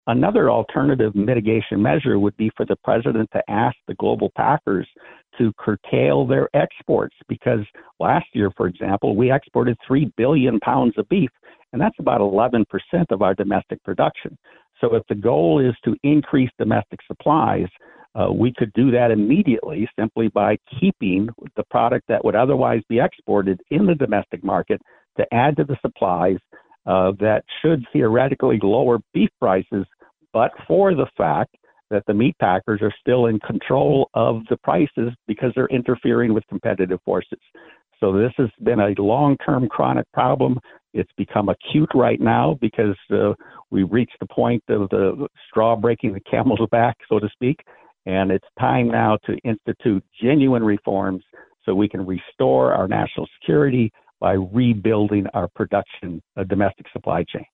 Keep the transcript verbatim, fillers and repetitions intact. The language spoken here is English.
Another alternative mitigation measure would be for the president to ask the global packers to curtail their exports, because last year, for example, we exported three billion pounds of beef, and that's about eleven percent of our domestic production. So if the goal is to increase domestic supplies, uh, we could do that immediately simply by keeping the product that would otherwise be exported in the domestic market to add to the supplies uh, that should theoretically lower beef prices, but for the fact that the meat packers are still in control of the prices because they're interfering with competitive forces. So this has been a long-term chronic problem. It's become acute right now because uh, we've reached the point of the straw breaking the camel's back, so to speak. And it's time now to institute genuine reforms so we can restore our national security by rebuilding our production, uh, domestic supply chain.